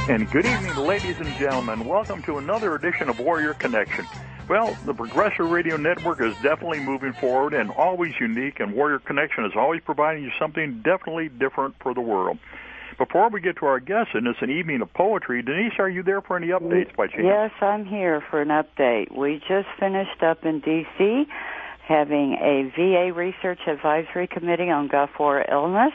And good evening, ladies and gentlemen. Welcome to another edition of Warrior Connection. Well, the Progressive Radio Network is definitely moving forward and always unique, and Warrior Connection is always providing you something definitely different for the world. Before we get to our guest, and it's an evening of poetry, Denise, are you there for any updates by chance? Yes, I'm here for an update. We just finished up in D.C. having a VA Research Advisory Committee on Gulf War illness,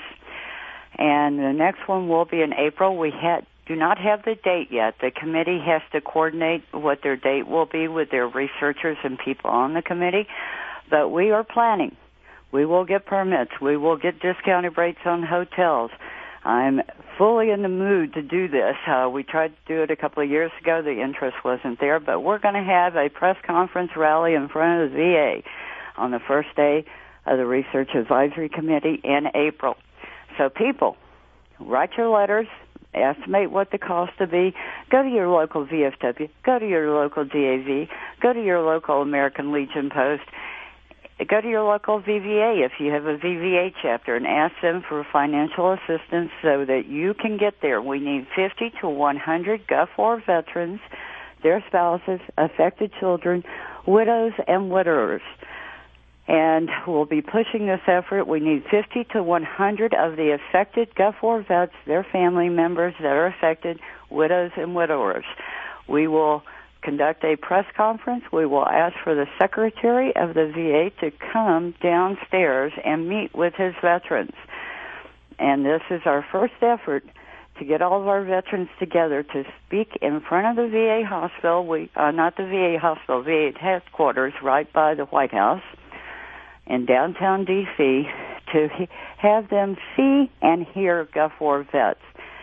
and the next one will be in April. We do not have the date yet. The committee has to coordinate what their date will be with their researchers and people on the committee, but we are planning. We will get permits. We will get discounted rates on hotels. I'm fully in the mood to do this. We tried to do it a couple of years ago. The interest wasn't there, but we're going to have a press conference rally in front of the VA on the first day of the Research Advisory Committee in April. So people, write your letters, estimate what the cost will be, go to your local VFW, go to your local DAV, go to your local American Legion Post, go to your local VVA if you have a VVA chapter, and ask them for financial assistance so that you can get there. We need 50 to 100 Gulf War veterans, their spouses, affected children, widows, and widowers. And we'll be pushing this effort. We need 50 to 100 of the affected Gulf War vets, their family members that are affected, widows and widowers. We will conduct a press conference. We will ask for the Secretary of the VA to come downstairs and meet with his veterans. And this is our first effort to get all of our veterans together to speak in front of the VA hospital. Not the VA hospital, VA headquarters right by the White House in downtown D.C. to have them see and hear Gulf War vets.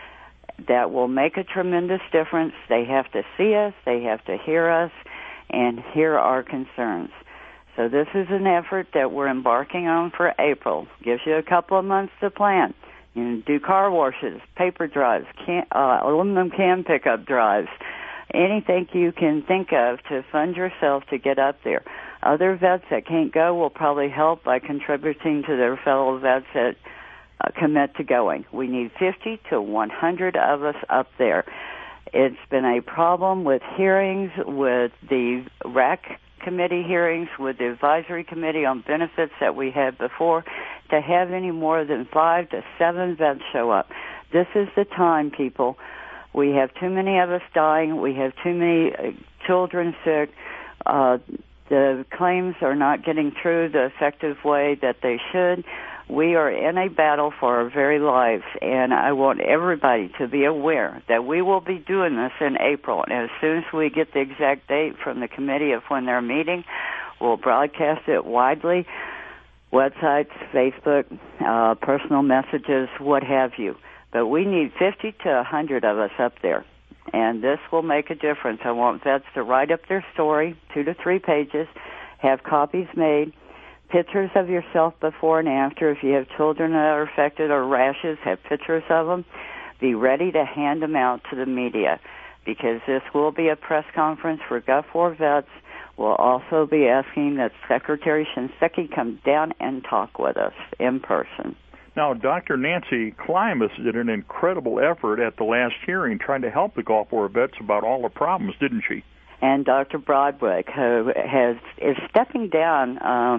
That will make a tremendous difference. They have to see us, they have to hear us, and hear our concerns. So this is an effort that we're embarking on for April. Gives you a couple of months to plan. You can do car washes, paper drives, aluminum can pickup drives, anything you can think of to fund yourself to get up there. Other vets that can't go will probably help by contributing to their fellow vets that commit to going. We need 50 to 100 of us up there. It's been a problem with hearings, with the RAC committee hearings, with the advisory committee on benefits that we had before, to have any more than 5 to 7 vets show up. This is the time, people. We have too many of us dying. We have too many children sick. The claims are not getting through the effective way that they should. We are in a battle for our very lives, and I want everybody to be aware that we will be doing this in April. And as soon as we get the exact date from the committee of when they're meeting, we'll broadcast it widely, websites, Facebook, personal messages, what have you. But we need 50 to 100 of us up there, and this will make a difference. I want vets to write up their story, 2 to 3 pages, have copies made, pictures of yourself before and after. If you have children that are affected or rashes, have pictures of them. Be ready to hand them out to the media, because this will be a press conference for Gulf War vets. We'll also be asking that Secretary Shinseki come down and talk with us in person. Now, Dr. Nancy Klimas did an incredible effort at the last hearing trying to help the Gulf War vets about all the problems, didn't she? And Dr. Broadwick, who is stepping down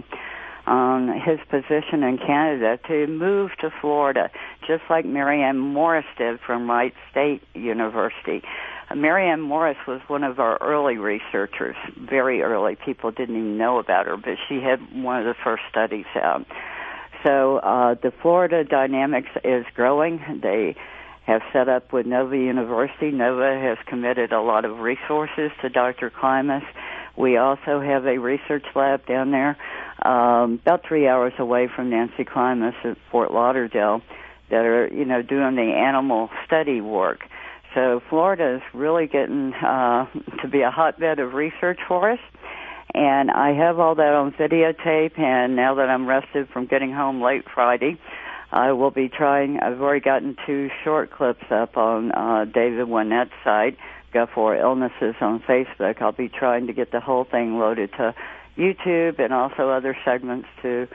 on his position in Canada to move to Florida, just like Marianne Morris did from Wright State University. Marianne Morris was one of our early researchers, very early. People didn't even know about her, but she had one of the first studies out. So the Florida dynamics is growing. They have set up with Nova University. Nova has committed a lot of resources to Dr. Klimas. We also have a research lab down there about 3 hours away from Nancy Klimas at Fort Lauderdale that are, doing the animal study work. So Florida is really getting to be a hotbed of research for us. And I have all that on videotape, and now that I'm rested from getting home late Friday, I will be trying. I've already gotten 2 short clips up on David Winnett's site, Gulf War Illnesses on Facebook. I'll be trying to get the whole thing loaded to YouTube and also other segments to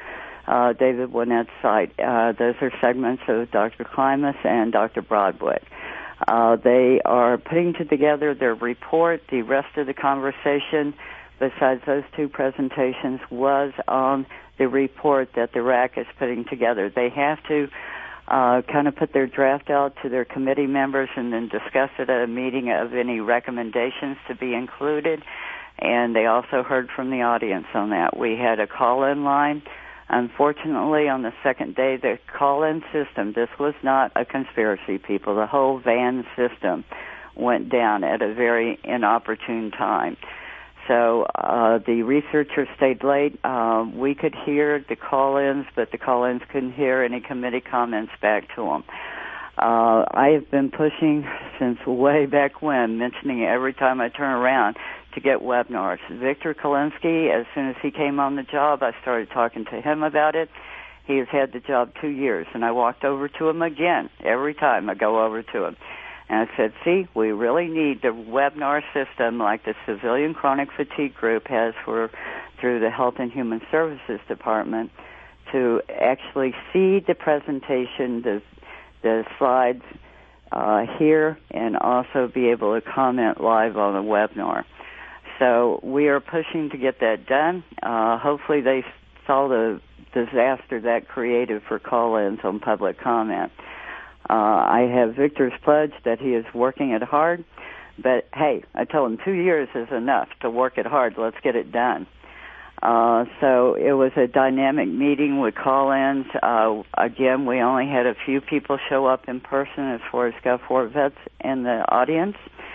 David Winnett's site. Those are segments of Dr. Klimas and Dr. Broadwick. They are putting together their report. The rest of the conversation, besides those two presentations, was on the report that the RAC is putting together. They have to kind of put their draft out to their committee members and then discuss it at a meeting of any recommendations to be included. And they also heard from the audience on that. We had a call-in line. Unfortunately, on the second day, the call-in system, this was not a conspiracy, people. The whole van system went down at a very inopportune time. So the researchers stayed late. We could hear the call-ins, but the call-ins couldn't hear any committee comments back to them. I have been pushing since way back when, mentioning it every time I turn around, to get webinars. Victor Kalinsky, as soon as he came on the job, I started talking to him about it. He has had the job 2 years, and I walked over to him again every time I go over to him. And I said, see, we really need the webinar system like the Civilian Chronic Fatigue Group has through the Health and Human Services Department to actually see the presentation, the slides here, and also be able to comment live on the webinar. So we are pushing to get that done. Hopefully they saw the disaster that created for call-ins on public comment. I have Victor's pledge that he is working it hard, but hey, I told him 2 years is enough to work it hard. Let's get it done. So it was a dynamic meeting with call-ins. Again, we only had a few people show up in person as far as Gulf vets in the audience.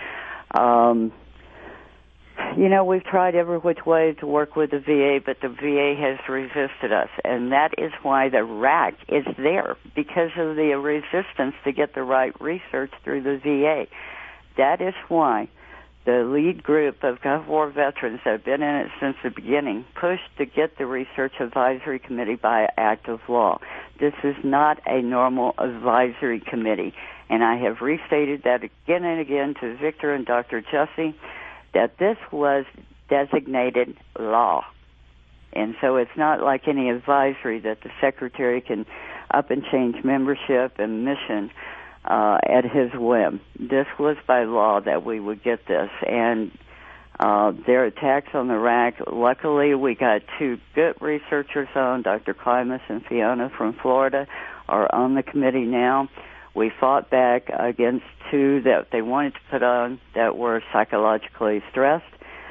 You know, we've tried every which way to work with the VA, but the VA has resisted us, and that is why the RAC is there, because of the resistance to get the right research through the VA. That is why the lead group of Gulf War veterans that have been in it since the beginning pushed to get the Research Advisory Committee by act of law. This is not a normal advisory committee, and I have restated that again and again to Victor and Dr. Jussie, that this was designated law. And so it's not like any advisory that the Secretary can up and change membership and mission at his whim. This was by law that we would get this. And their attacks on the RAC, luckily we got two good researchers on, Dr. Klimas and Fiona from Florida, are on the committee now. We fought back against two that they wanted to put on that were psychologically stressed.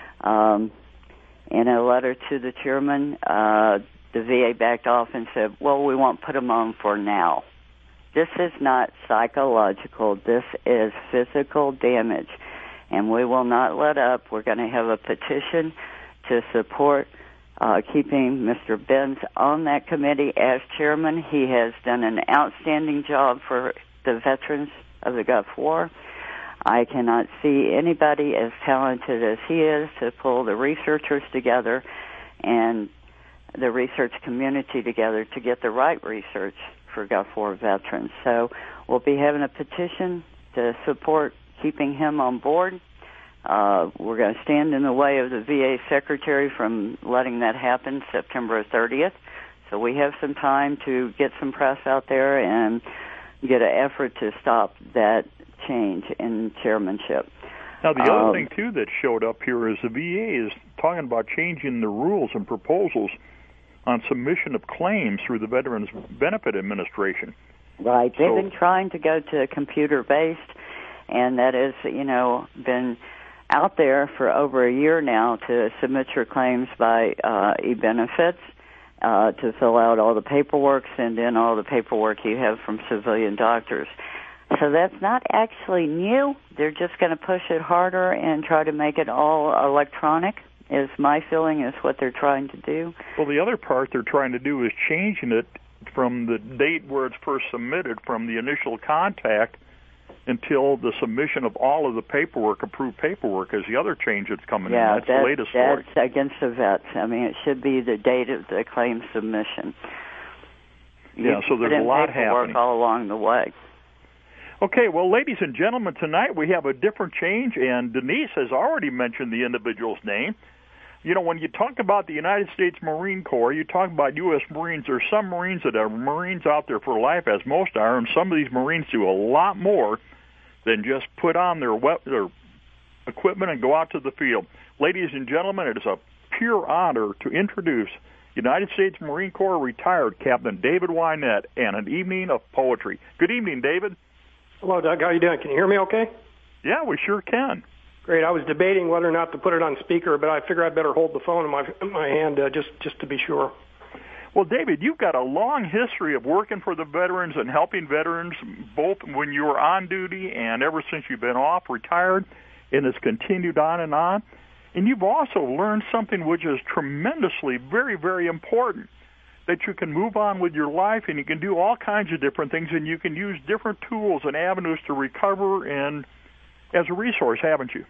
In a letter to the chairman, the VA backed off and said, well, we won't put them on for now. This is not psychological. This is physical damage, and we will not let up. We're going to have a petition to support keeping Mr. Benz on that committee as chairman. He has done an outstanding job for the veterans of the Gulf War. I cannot see anybody as talented as he is to pull the researchers together and the research community together to get the right research for Gulf War veterans. So we'll be having a petition to support keeping him on board. We're going to stand in the way of the VA Secretary from letting that happen September 30th. So we have some time to get some press out there and get an effort to stop that change in chairmanship. Now, the other thing, too, that showed up here is the VA is talking about changing the rules and proposals on submission of claims through the Veterans Benefit Administration. Right. They've been trying to go to computer-based, and that has, been out there for over a year now to submit your claims by e-benefits, to fill out all the paperwork, send in all the paperwork you have from civilian doctors. So that's not actually new. They're just going to push it harder and try to make it all electronic, is my feeling, is what they're trying to do. Well, the other part they're trying to do is changing it from the date where it's first submitted, from the initial contact until the submission of all of the paperwork, approved paperwork, is the other change that's coming in. That's the latest story. That's against the vets. I mean, it should be the date of the claim submission. Yeah, so there's a lot happening all along the way. Okay, well, ladies and gentlemen, tonight we have a different change, and Denise has already mentioned the individual's name. When you talk about the United States Marine Corps, you talk about U.S. Marines. There's some Marines that are Marines out there for life, as most are, and some of these Marines do a lot more than just put on their equipment and go out to the field. Ladies and gentlemen, it is a pure honor to introduce United States Marine Corps retired Captain David Wynette and an evening of poetry. Good evening, David. Hello, Doug. How you doing? Can you hear me okay? Yeah, we sure can. Great. I was debating whether or not to put it on speaker, but I figure I'd better hold the phone in my hand just to be sure. Well, David, you've got a long history of working for the veterans and helping veterans, both when you were on duty and ever since you've been off, retired, and it's continued on and on. And you've also learned something which is tremendously, very, very important, that you can move on with your life and you can do all kinds of different things and you can use different tools and avenues to recover and as a resource, haven't you?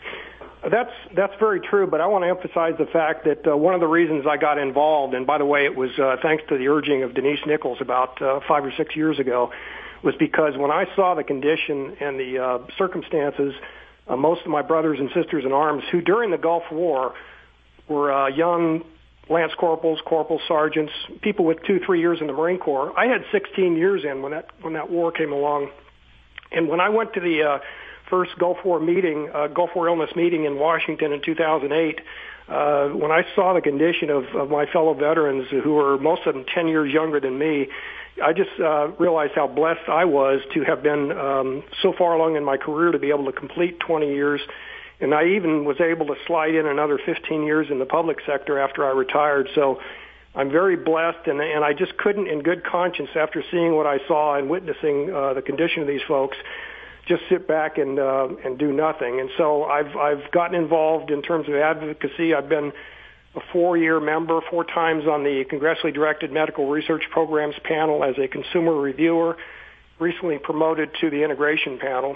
That's very true, but I want to emphasize the fact that one of the reasons I got involved, and by the way, it was thanks to the urging of Denise Nichols about 5 or 6 years ago, was because when I saw the condition and the circumstances, most of my brothers and sisters in arms who during the Gulf War were young lance corporals, corporal sergeants, people with 2-3 years in the Marine Corps. I had 16 years in when that war came along, and when I went to the first Gulf War illness meeting in Washington in 2008, when I saw the condition of my fellow veterans who were most of them 10 years younger than me, I just realized how blessed I was to have been so far along in my career to be able to complete 20 years. And I even was able to slide in another 15 years in the public sector after I retired. So I'm very blessed, and I just couldn't in good conscience, after seeing what I saw and witnessing the condition of these folks, just sit back and do nothing. And so I've gotten involved in terms of advocacy. I've been a 4-year member, 4 times on the Congressionally Directed Medical Research Programs panel as a consumer reviewer, recently promoted to the integration panel.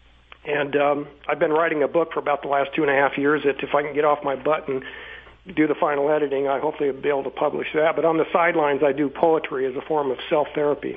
And I've been writing a book for about the last 2.5 years that if I can get off my butt and do the final editing, I hopefully will be able to publish that. But on the sidelines, I do poetry as a form of self-therapy.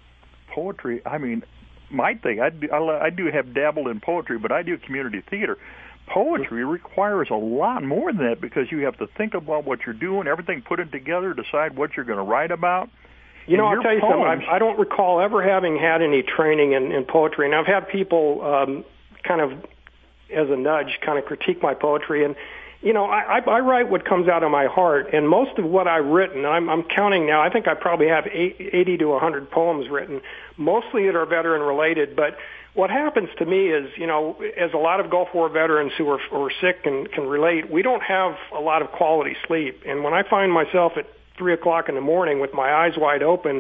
Poetry, I mean, my thing, I do have dabbled in poetry, but I do community theater. Poetry requires a lot more than that because you have to think about what you're doing, everything put it together, decide what you're going to write about. You know, I'll tell you something. I don't recall ever having had any training in poetry, and I've had people kind of, as a nudge, kind of critique my poetry. And, you know, I write what comes out of my heart, and most of what I've written, I'm counting now, I think I probably have 80 to 100 poems written, mostly that are veteran-related. But what happens to me is, you know, as a lot of Gulf War veterans who are sick and can relate, we don't have a lot of quality sleep. And when I find myself at 3 o'clock in the morning with my eyes wide open,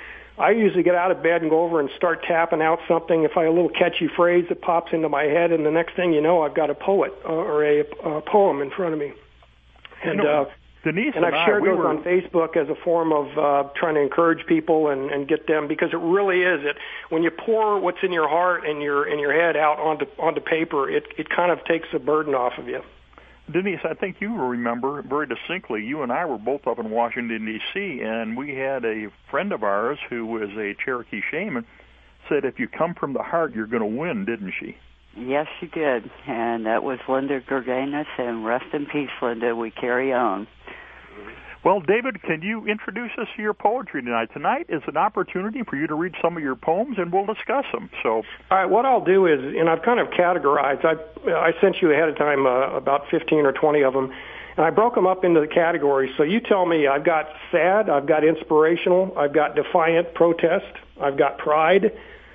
I usually get out of bed and go over and start tapping out something. If I have a little catchy phrase that pops into my head, and the next thing you know, I've got a poet or a poem in front of me. And Denise and I've shared those on Facebook as a form of trying to encourage people and get them, because it really is it. When you pour what's in your heart and your head out onto paper, it kind of takes a burden off of you. Denise, I think you remember very distinctly, you and I were both up in Washington, D.C., and we had a friend of ours who was a Cherokee shaman said, if you come from the heart, you're going to win, didn't she? Yes, she did, and that was Linda Gerganis, and rest in peace, Linda. We carry on. Well, David, can you introduce us to your poetry tonight? Tonight is an opportunity for you to read some of your poems, and we'll discuss them. So, all right, what I'll do is, and I've kind of categorized, I sent you ahead of time about 15 or 20 of them, and I broke them up into the categories. So you tell me, I've got sad, I've got inspirational, I've got defiant protest, I've got pride,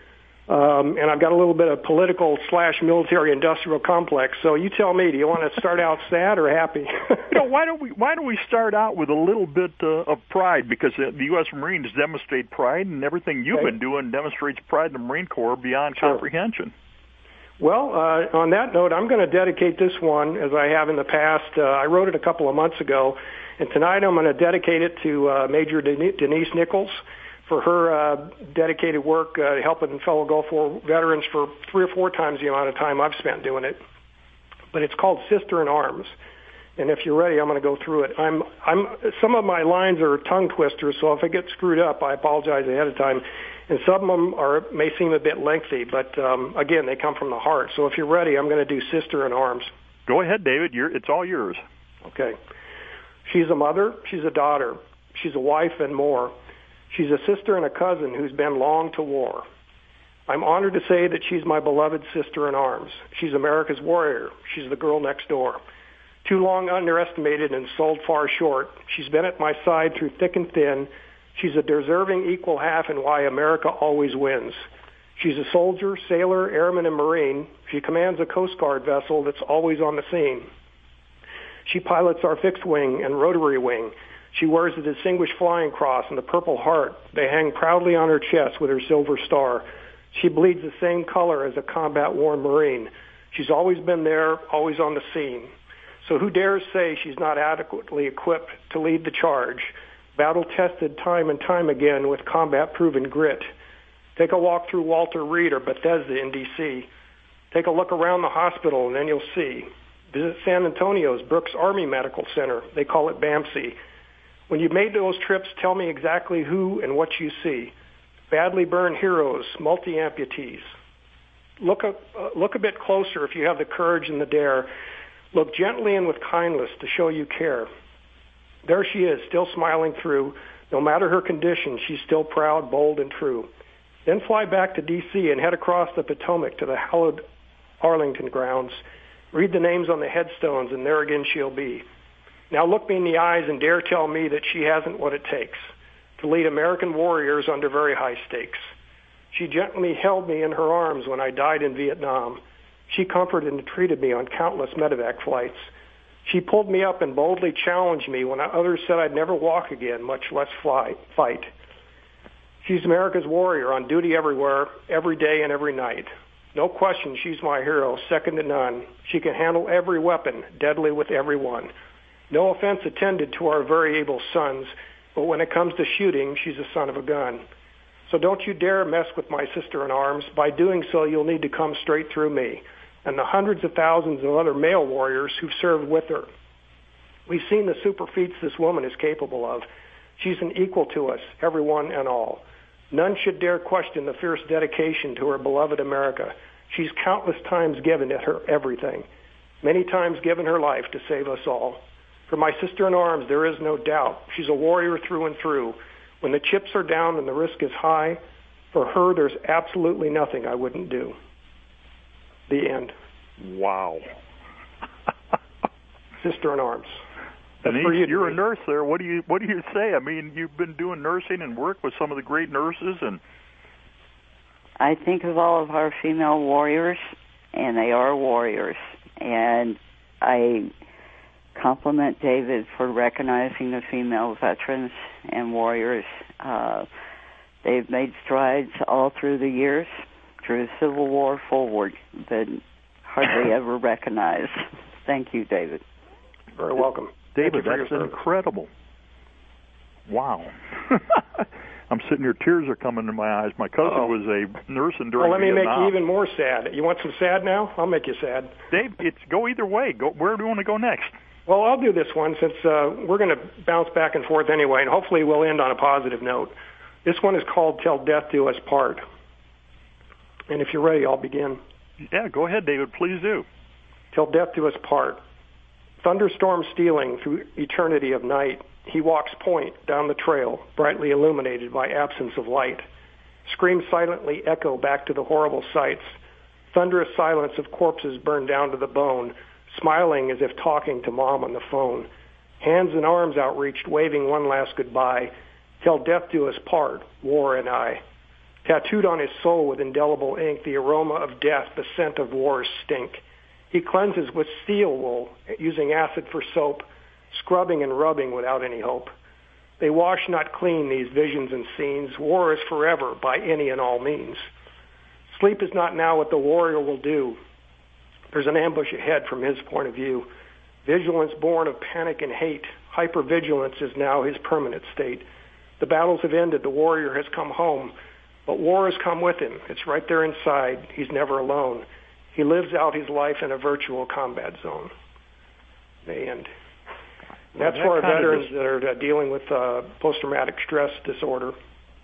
and I've got a little bit of political / military industrial complex. So you tell me, do you want to start out sad or happy? Why don't we start out with a little bit of pride, because the U.S. Marines demonstrate pride, and everything you've been doing demonstrates pride in the Marine Corps beyond comprehension. Well, on that note, I'm going to dedicate this one, as I have in the past. I wrote it a couple of months ago, and tonight I'm going to dedicate it to Major Denise Nichols for her dedicated work helping fellow Gulf War veterans for 3 or 4 times the amount of time I've spent doing it. But it's called Sister in Arms. And if you're ready, I'm going to go through it. Some of my lines are tongue twisters, so if I get screwed up, I apologize ahead of time. And some of them may seem a bit lengthy, but again, they come from the heart. So if you're ready, I'm going to do Sister in Arms. Go ahead, David. It's all yours. Okay. She's a mother. She's a daughter. She's a wife and more. She's a sister and a cousin who's been long to war. I'm honored to say that she's my beloved sister in arms. She's America's warrior. She's the girl next door. Too long underestimated and sold far short. She's been at my side through thick and thin. She's a deserving equal half in why America always wins. She's a soldier, sailor, airman, and Marine. She commands a Coast Guard vessel that's always on the scene. She pilots our fixed wing and rotary wing. She wears the Distinguished Flying Cross and the Purple Heart. They hang proudly on her chest with her silver star. She bleeds the same color as a combat-worn Marine. She's always been there, always on the scene. So who dares say she's not adequately equipped to lead the charge? Battle-tested time and time again with combat-proven grit. Take a walk through Walter Reed or Bethesda in D.C. Take a look around the hospital and then you'll see. Visit San Antonio's Brooks Army Medical Center. They call it BAMC. When you've made those trips, tell me exactly who and what you see. Badly burned heroes, multi-amputees. Look a bit closer if you have the courage and the dare. Look gently and with kindness to show you care. There she is, still smiling through. No matter her condition, she's still proud, bold, and true. Then fly back to D.C. and head across the Potomac to the hallowed Arlington grounds. Read the names on the headstones, and there again she'll be. Now look me in the eyes and dare tell me that she hasn't what it takes to lead American warriors under very high stakes. She gently held me in her arms when I died in Vietnam. She comforted and treated me on countless medevac flights. She pulled me up and boldly challenged me when others said I'd never walk again, much less fight. She's America's warrior on duty everywhere, every day and every night. No question, she's my hero, second to none. She can handle every weapon, deadly with every one. No offense attended to our very able sons, but when it comes to shooting, she's a son of a gun. So don't you dare mess with my sister in arms. By doing so, you'll need to come straight through me and the hundreds of thousands of other male warriors who've served with her. We've seen the super feats this woman is capable of. She's an equal to us, everyone and all. None should dare question the fierce dedication to her beloved America. She's countless times given it her everything, many times given her life to save us all. For my sister in arms, there is no doubt. She's a warrior through and through. When the chips are down and the risk is high, for her there's absolutely nothing I wouldn't do. The end. Wow. Sister in arms. Denise, you're a nurse there. What do you say? I mean, you've been doing nursing and work with some of the great nurses, and I think of all of our female warriors, and they are warriors. And I compliment David for recognizing the female veterans and warriors. They've made strides all through the years, through the Civil War forward, but hardly ever recognized. Thank you, David. Very welcome. David, that's incredible. Wow. I'm sitting here, tears are coming to my eyes. My cousin was a nurse during Vietnam. Well, let me make you even more sad. You want some sad now? I'll make you sad. Dave, go either way. Where do you want to go next? Well, I'll do this one since we're going to bounce back and forth anyway, and hopefully we'll end on a positive note. This one is called Till Death Do Us Part. And if you're ready, I'll begin. Yeah, go ahead, David. Please do. Till death do us part. Thunderstorm stealing through eternity of night. He walks point down the trail, brightly illuminated by absence of light. Screams silently echo back to the horrible sights. Thunderous silence of corpses burned down to the bone, smiling as if talking to mom on the phone. Hands and arms outreached, waving one last goodbye. Till death do us part, war and I. Tattooed on his soul with indelible ink, the aroma of death, the scent of war's stink. He cleanses with steel wool, using acid for soap, scrubbing and rubbing without any hope. They wash not clean these visions and scenes. War is forever by any and all means. Sleep is not now what the warrior will do. There's an ambush ahead from his point of view. Vigilance born of panic and hate. Hypervigilance is now his permanent state. The battles have ended. The warrior has come home. But war has come with him. It's right there inside. He's never alone. He lives out his life in a virtual combat zone. The end. That's for our veterans that are dealing with post-traumatic stress disorder.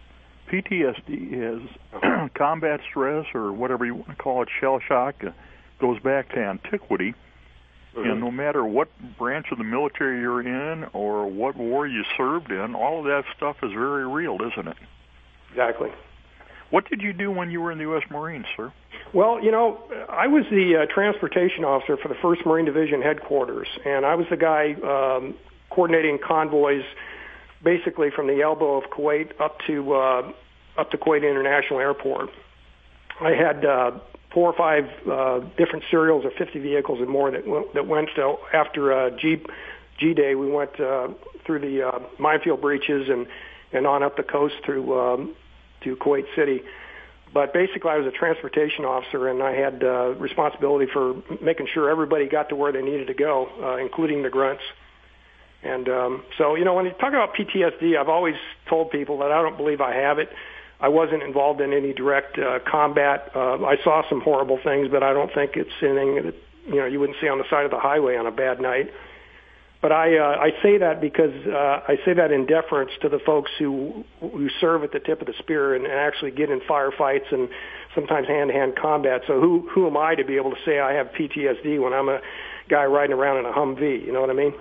PTSD is combat stress, or whatever you want to call it, shell shock, goes back to antiquity. Mm-hmm. And no matter what branch of the military you're in or what war you served in, all of that stuff is very real, isn't it? Exactly. What did you do when you were in the U.S. Marines, sir? Well, I was the transportation officer for the 1st Marine Division headquarters, and I was the guy coordinating convoys basically from the elbow of Kuwait up to Kuwait International Airport. I had 4 or 5 different serials of 50 vehicles and more that went after G-Day. We went through the minefield breaches and on up the coast through to Kuwait City. But basically, I was a transportation officer, and I had responsibility for making sure everybody got to where they needed to go, including the grunts. And so, when you talk about PTSD, I've always told people that I don't believe I have it. I wasn't involved in any direct combat. I saw some horrible things, but I don't think it's anything that you wouldn't see on the side of the highway on a bad night. But I say that because I say that in deference to the folks who serve at the tip of the spear and actually get in firefights and sometimes hand-to-hand combat. So who am I to be able to say I have PTSD when I'm a guy riding around in a Humvee? You know what I mean?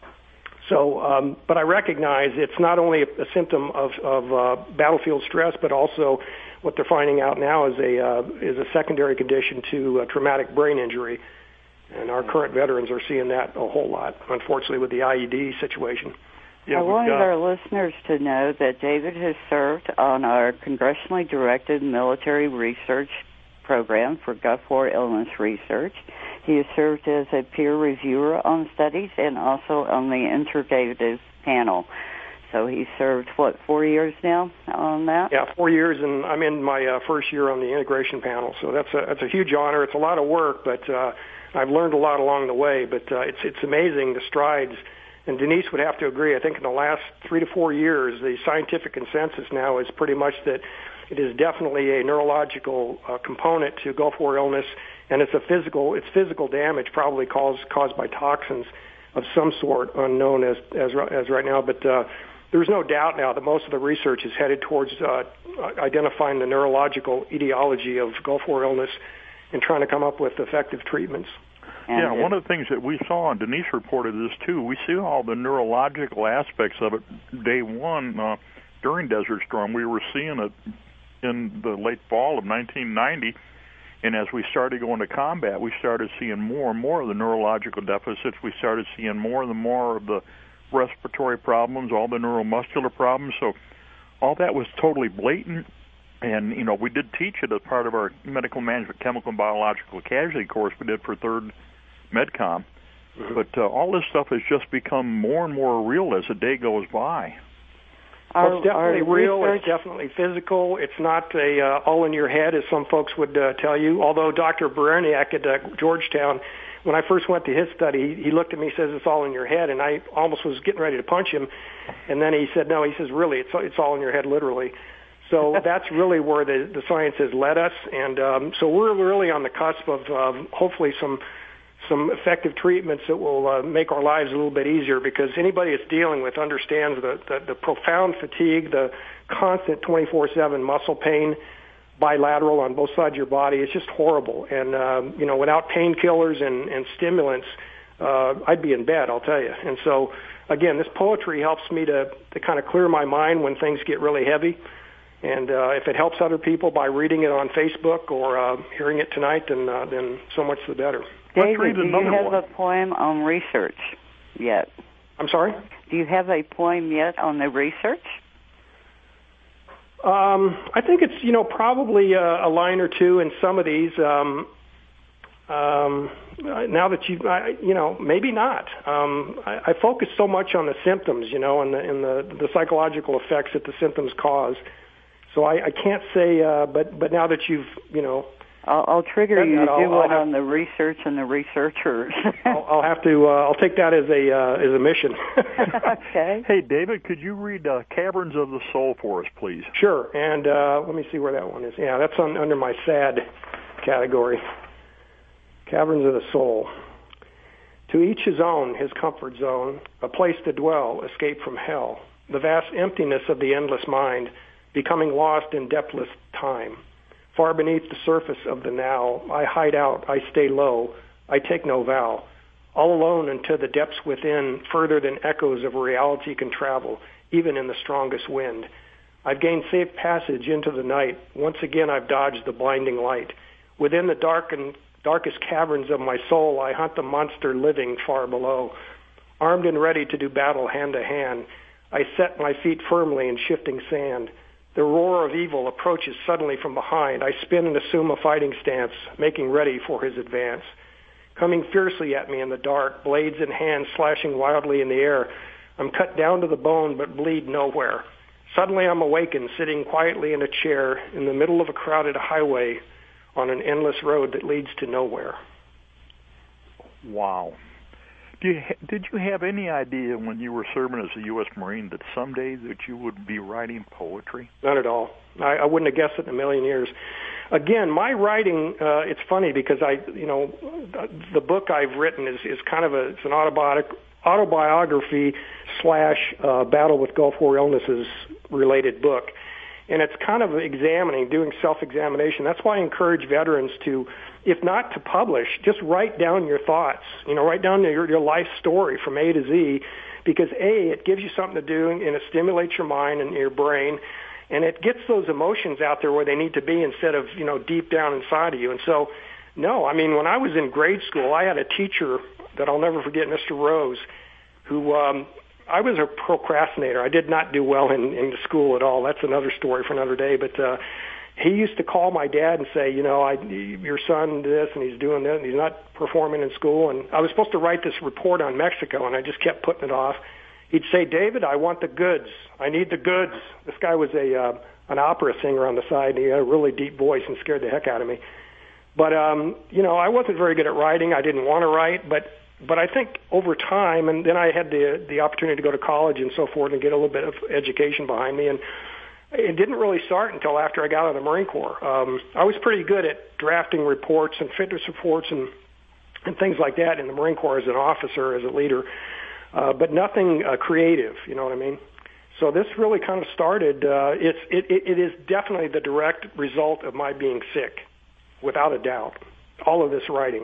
So, but I recognize it's not only a symptom of battlefield stress, but also what they're finding out now is a secondary condition to traumatic brain injury. And our current veterans are seeing that a whole lot, unfortunately, with the IED situation. Yeah, I wanted our listeners to know that David has served on our congressionally directed military research program for Gulf War illness research. He has served as a peer reviewer on studies and also on the integrative panel. So he served, 4 years now on that? Yeah, 4 years, and I'm in my first year on the integration panel. So that's a huge honor. It's a lot of work, but I've learned a lot along the way. But it's amazing the strides. And Denise would have to agree. I think in the last 3 to 4 years, the scientific consensus now is pretty much that it is definitely a neurological component to Gulf War illness, and it's physical damage probably caused by toxins of some sort, unknown as right now. But there's no doubt now that most of the research is headed towards identifying the neurological etiology of Gulf War illness and trying to come up with effective treatments. Yeah, one of the things that we saw, and Denise reported this too, we see all the neurological aspects of it. Day one, during Desert Storm, we were seeing it in the late fall of 1990, and as we started going to combat, we started seeing more and more of the neurological deficits. We started seeing more and more of the respiratory problems, all the neuromuscular problems. So all that was totally blatant. And, we did teach it as part of our medical management, chemical and biological casualty course we did for 3rd MedCom. Mm-hmm. But all this stuff has just become more and more real as the day goes by. Well, it's definitely real. It's definitely physical. It's not all in your head, as some folks would tell you. Although Dr. Bereniak at Georgetown, when I first went to his study, he looked at me and says, it's all in your head. And I almost was getting ready to punch him. And then he said, no, he says, really, it's all in your head, literally. So that's really where the science has led us. And so we're really on the cusp of hopefully some effective treatments that will make our lives a little bit easier, because anybody that's dealing with understands the profound fatigue, the constant 24/7 muscle pain, bilateral on both sides of your body. It's just horrible. And, without painkillers and stimulants, I'd be in bed, I'll tell you. And so, again, this poetry helps me to kind of clear my mind when things get really heavy. And if it helps other people by reading it on Facebook or hearing it tonight, then so much the better. David, do you have a poem on research yet? I'm sorry? Do you have a poem yet on the research? I think it's, probably a line or two in some of these. Now that maybe not. I focus so much on the symptoms, and the psychological effects that the symptoms cause. So I can't say, but now that you've, I'll trigger you to do one on the research and the researchers. I'll have to. I'll take that as a mission. Okay. Hey, David, could you read Caverns of the Soul for us, please? Sure. And let me see where that one is. Yeah, that's under my sad category. Caverns of the Soul. To each his own, his comfort zone, a place to dwell, escape from hell. The vast emptiness of the endless mind, becoming lost in depthless time. Far beneath the surface of the now, I hide out, I stay low, I take no vow. All alone into the depths within, further than echoes of reality can travel, even in the strongest wind. I've gained safe passage into the night. Once again I've dodged the blinding light. Within the darkest caverns of my soul, I hunt the monster living far below. Armed and ready to do battle hand to hand, I set my feet firmly in shifting sand. The roar of evil approaches suddenly from behind. I spin and assume a fighting stance, making ready for his advance. Coming fiercely at me in the dark, blades in hand slashing wildly in the air, I'm cut down to the bone but bleed nowhere. Suddenly I'm awakened, sitting quietly in a chair in the middle of a crowded highway on an endless road that leads to nowhere. Wow. Did you have any idea when you were serving as a U.S. Marine that someday that you would be writing poetry? Not at all. I wouldn't have guessed it in a million years. Again, my writing, it's funny because the book I've written is kind of it's an autobiography / Battle with Gulf War Illnesses related book. And it's kind of doing self-examination. That's why I encourage veterans to, if not to publish, just write down your thoughts. Write down your life story from A to Z, because A, it gives you something to do and it stimulates your mind and your brain, and it gets those emotions out there where they need to be instead of, deep down inside of you. And so, no, I mean, when I was in grade school, I had a teacher that I'll never forget, Mr. Rose, who I was a procrastinator. I did not do well in school at all. That's another story for another day. But he used to call my dad and say, your son did this and he's doing this and he's not performing in school. And I was supposed to write this report on Mexico, and I just kept putting it off. He'd say, David, I want the goods. I need the goods. This guy was an opera singer on the side, and he had a really deep voice and scared the heck out of me. But, I wasn't very good at writing. I didn't want to write, but I think over time, and then I had the opportunity to go to college and so forth and get a little bit of education behind me, and it didn't really start until after I got out of the Marine Corps. I was pretty good at drafting reports and fitness reports and things like that in the Marine Corps as an officer, as a leader, but nothing creative, you know what I mean? So this really kind of started, it is definitely the direct result of my being sick, without a doubt, all of this writing.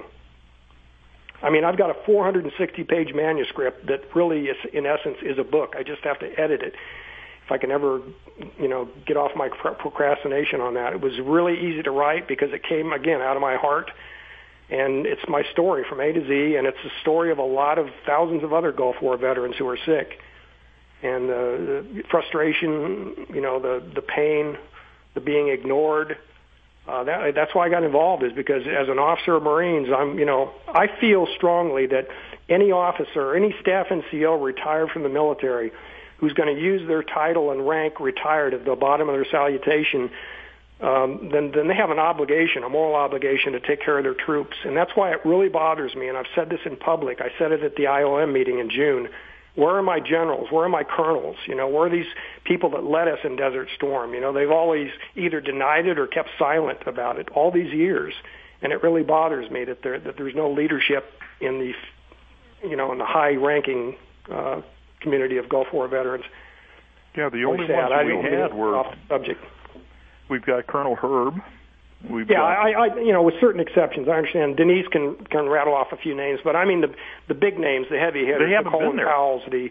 I mean, I've got a 460-page manuscript that really, is, in essence, is a book. I just have to edit it. If I can ever, get off my procrastination on that. It was really easy to write because it came, again, out of my heart. And it's my story from A to Z, and it's the story of a lot of thousands of other Gulf War veterans who are sick. And the frustration, the pain, the being ignored, that's why I got involved, is because as an officer of Marines, I feel strongly that any officer, any staff NCO retired from the military who's going to use their title and rank retired at the bottom of their salutation, then they have an obligation, a moral obligation to take care of their troops. And that's why it really bothers me, and I've said this in public. I said it at the IOM meeting in June. Where are my generals? Where are my colonels? Where are these people that led us in Desert Storm? They've always either denied it or kept silent about it all these years. And it really bothers me that there's no leadership in the, in the high-ranking community of Gulf War veterans. Yeah, the only ones we had were off the subject. We've got Colonel Herb. I with certain exceptions. I understand Denise can rattle off a few names, but I mean the big names, the heavy hitters, the Colin Powells, the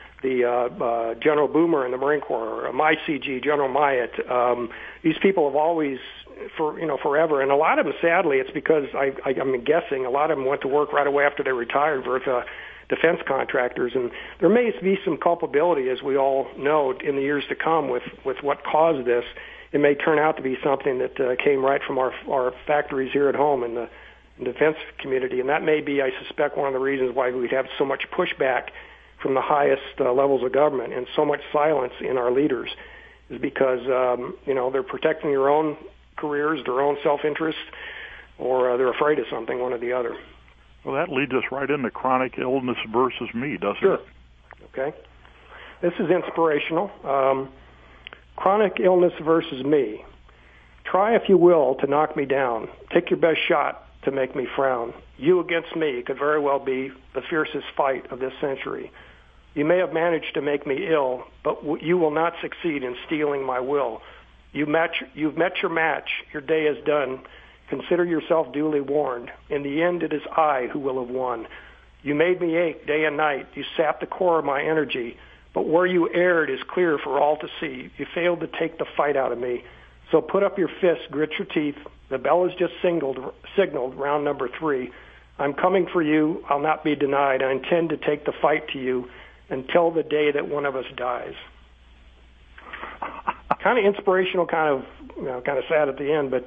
General Boomer in the Marine Corps, my CG, General Myatt. These people have always, forever, and a lot of them, sadly, it's because I'm guessing a lot of them went to work right away after they retired with defense contractors, and there may be some culpability, as we all know, in the years to come with what caused this. It may turn out to be something that came right from our factories here at home in the defense community, and that may be, I suspect, one of the reasons why we have so much pushback from the highest levels of government and so much silence in our leaders, is because they're protecting their own careers, their own self-interest, or they're afraid of something, one or the other. Well, that leads us right into chronic illness versus me, doesn't it? Sure. Okay. This is inspirational. Chronic illness versus me. Try, if you will, to knock me down. Take your best shot to make me frown. You against me could very well be the fiercest fight of this century. You may have managed to make me ill, but you will not succeed in stealing my will. You've met your match. Your day is done. Consider yourself duly warned. In the end, it is I who will have won. You made me ache day and night. You sapped the core of my energy. but where you erred is clear for all to see. You failed to take the fight out of me. So put up your fists, grit your teeth. The bell has just signaled round number 3. I'm coming for you. I'll not be denied. I intend to take the fight to you until the day that one of us dies. Kind of inspirational, kind of sad at the end, but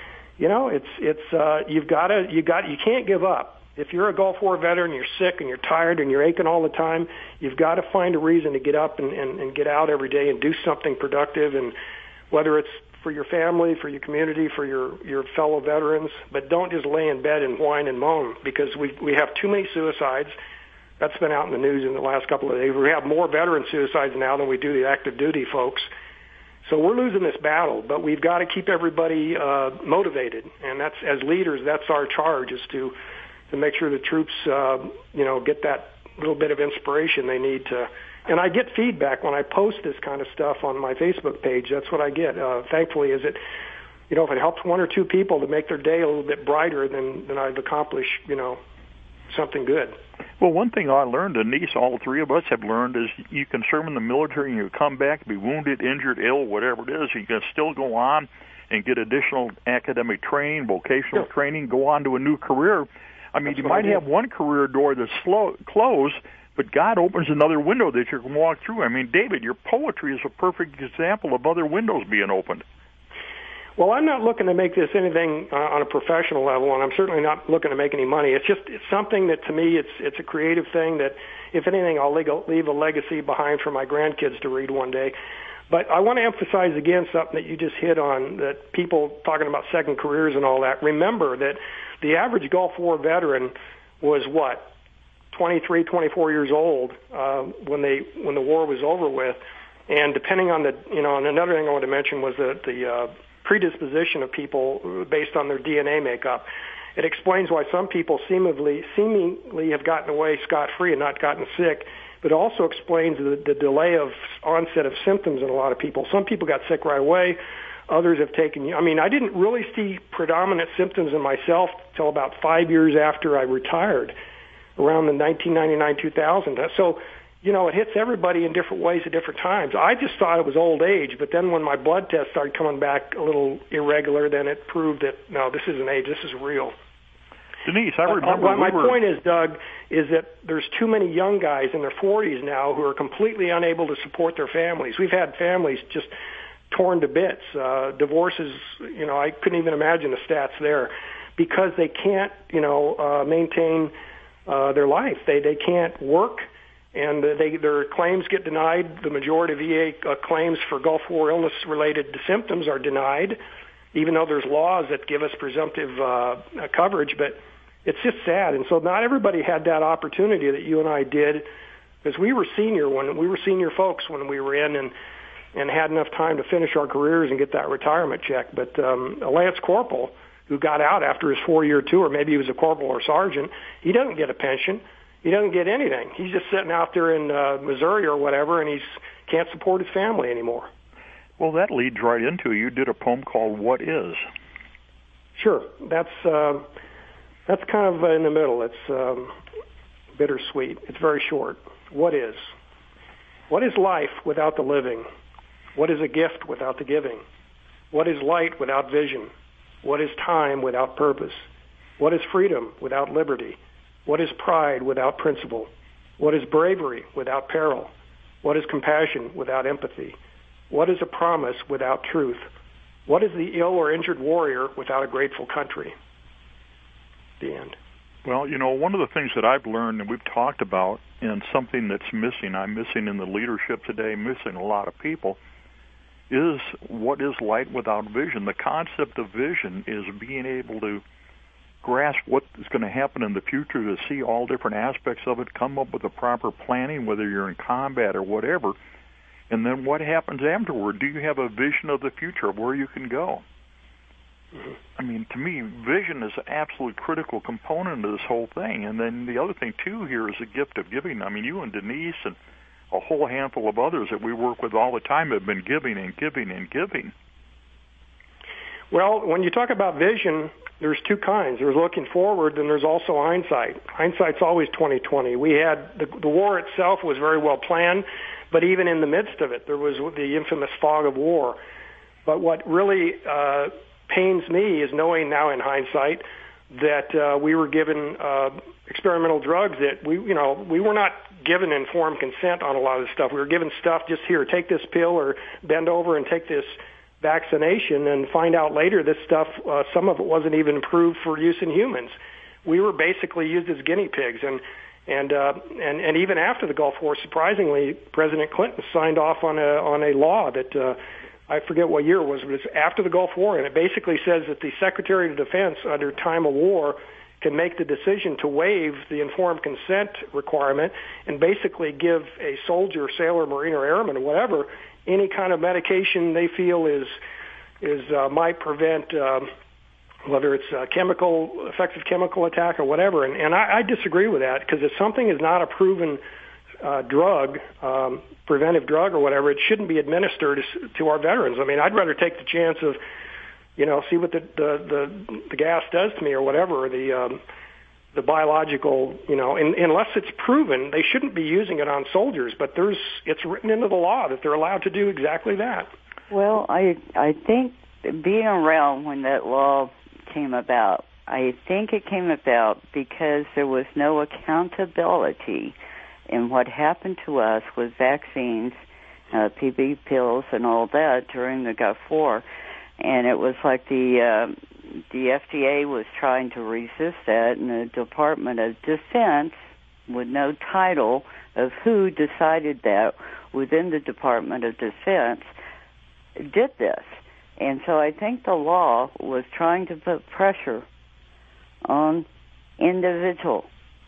you can't give up. If you're a Gulf War veteran, you're sick and you're tired and you're aching all the time, you've got to find a reason to get up and get out every day and do something productive, and whether it's for your family, for your community, for your fellow veterans, but don't just lay in bed and whine and moan, because we have too many suicides. That's been out in the news in the last couple of days. We have more veteran suicides now than we do the active duty folks. So we're losing this battle, but we've got to keep everybody motivated, and that's, as leaders, that's our charge, is to make sure the troops get that little bit of inspiration they need to. And I get feedback when I post this kind of stuff on my Facebook page. That's what I get. Thankfully, is it, if it helps one or two people to make their day a little bit brighter, then I've accomplished, something good. Well, one thing I learned, Denise, all three of us have learned, is you can serve in the military and you come back, be wounded, injured, ill, whatever it is, you can still go on and get additional academic training, vocational training, go on to a new career. I mean, you might have one career door that's closed, but God opens another window that you can walk through. I mean, David, your poetry is a perfect example of other windows being opened. Well, I'm not looking to make this anything on a professional level, and I'm certainly not looking to make any money. It's something that, to me, it's a creative thing that, if anything, I'll leave a legacy behind for my grandkids to read one day. But I want to emphasize again something that you just hit on, that people talking about second careers and all that. Remember that the average Gulf War veteran was 23, 24 years old when the war was over with, and depending on and another thing I want to mention was the predisposition of people based on their DNA makeup. It explains why some people seemingly have gotten away scot-free and not gotten sick, but also explains the delay of onset of symptoms in a lot of people. Some people got sick right away. Others have taken, I didn't really see predominant symptoms in myself till about 5 years after I retired, around the 1999-2000. So, it hits everybody in different ways at different times. I just thought it was old age, but then when my blood test started coming back a little irregular, then it proved that, no, this isn't age, this is real. Denise, I remember. My point is, Doug, is that there's too many young guys in their 40s now who are completely unable to support their families. We've had families just torn to bits. Divorces, I couldn't even imagine the stats there, because they can't, maintain their life. They can't work, and their claims get denied. The majority of VA claims for Gulf War illness-related symptoms are denied, even though there's laws that give us presumptive coverage. But it's just sad. And so not everybody had that opportunity that you and I did, because we were senior folks when we were in and had enough time to finish our careers and get that retirement check. But a Lance Corporal who got out after his 4-year tour, maybe he was a corporal or sergeant, he doesn't get a pension. He doesn't get anything. He's just sitting out there in Missouri or whatever, and he can't support his family anymore. Well, that leads right into, you did a poem called What Is? Sure. That's kind of in the middle. It's bittersweet. It's very short. What is? What is life without the living? What is a gift without the giving? What is light without vision? What is time without purpose? What is freedom without liberty? What is pride without principle? What is bravery without peril? What is compassion without empathy? What is a promise without truth? What is the ill or injured warrior without a grateful country? The end. Well, one of the things that I've learned and we've talked about, and something that's missing, I'm missing in the leadership today, missing a lot of people, is what is light without vision. The concept of vision is being able to grasp what is going to happen in the future, to see all different aspects of it, come up with the proper planning, whether you're in combat or whatever, and then what happens afterward. Do you have a vision of the future, of where you can go? Mm-hmm. I mean, to me, vision is an absolute critical component of this whole thing. And then the other thing, too, here is the gift of giving. I mean, you and Denise and a whole handful of others that we work with all the time have been giving and giving and giving. Well, when you talk about vision, there's two kinds. There's looking forward, and there's also hindsight. Hindsight's always 20/20. We had the war itself was very well planned. But even in the midst of it, there was the infamous fog of war. But what really pains me is knowing now in hindsight that we were given experimental drugs that we were not given informed consent on a lot of this stuff. We were given stuff just here, take this pill or bend over and take this vaccination, and find out later this stuff, some of it wasn't even approved for use in humans. We were basically used as guinea pigs, and even after the Gulf War, surprisingly, President Clinton signed off on a law that I forget what year it was, but it's after the Gulf War, and it basically says that the Secretary of Defense, under time of war, can make the decision to waive the informed consent requirement and basically give a soldier, sailor, marine, or airman, or whatever, any kind of medication they feel might prevent whether it's a effective chemical attack or whatever. And I disagree with that, because if something is not a proven drug, preventive drug or whatever, it shouldn't be administered to our veterans. I mean, I'd rather take the chance of, see what the gas does to me or whatever, the biological, unless it's proven, they shouldn't be using it on soldiers. But it's written into the law that they're allowed to do exactly that. Well, I think being around when that law came about, I think it came about because there was no accountability in what happened to us with vaccines, PB pills, and all that during the Gulf War. And it was like the FDA was trying to resist that, and the Department of Defense, with no title of who decided that within the Department of Defense, did this. And so I think the law was trying to put pressure on individual,